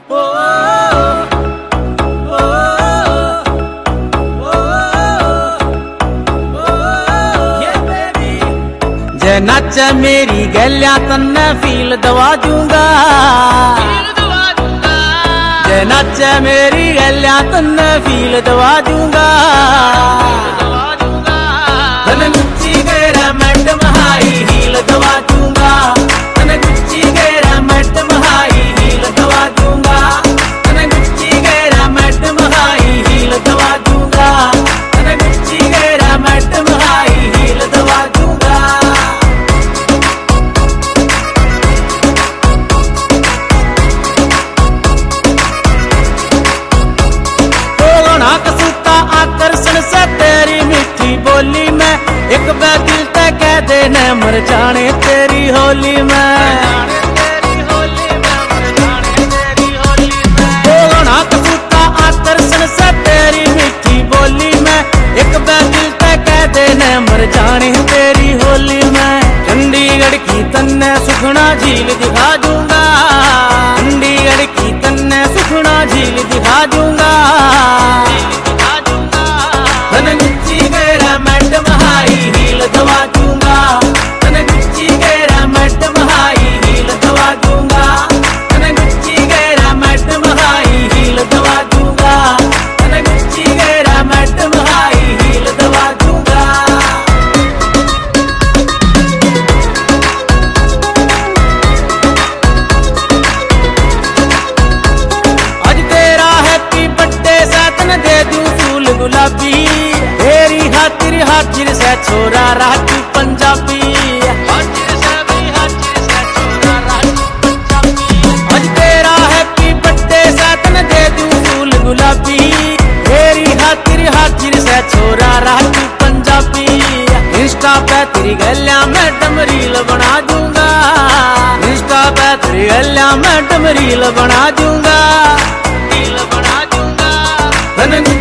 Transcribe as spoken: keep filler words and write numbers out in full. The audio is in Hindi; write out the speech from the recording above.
जे नाच मेरी गलिया तन्ने फील दवा दूंगा, जे नाच मेरी गलिया तन्ने फील दवा दूंगा। तने गुच्ची गेरा मैडम हाई हील दवा दूंगा, तने गुच्ची गेरा मैडम हाई हील दवा दूंगा, तने गुच्ची गेरा मैडम हाई हील दवा दूंगा, तने गुच्ची गेरा मैडम हाई हील दवा दूंगा। आकर्षण से तेरी मीठी बोली में एक बार दिल तक कह देने मर जाने तेरी होली में। आकर्षण से तेरी मीठी बोली में एक बार दिल तक कह देने मर जाने तेरी होली में। चंडीगढ़ की तन्ने सुखना झील दिखा दूंगा, चंडीगढ़ की तन्ने सुखना झील दिखा दूंगा। तने गुच्ची गेरा मैडम हाई हील दवा दूंगा, तने गुच्ची गेरा मैडम हाई हील दवा दूंगा, तने गुच्ची गेरा मैडम हाई हील दवा दूंगा, तने गुच्ची गेरा मैडम हाई हील दवा दूंगा। आज तेरा हैप्पी बर्थडे से तने दे दूं फूल गुलाबी, तेरी हाजिर हाजिर से छोरा राजू पंजाबी, हाजिर से भी हाजिर से छोरा राजू पंजाबी। आज तेरा हैप्पी बर्थडे से तने दे दूं फूल गुलाबी, तेरी हाजिर हाजिर से छोरा राजू पंजाबी। इंस्टा पे तेरी गलियां मैडम रील बना दूंगा, इंस्टा पे तेरी गलियां मैडम रील बना दूंगा, रील बना दूंगा।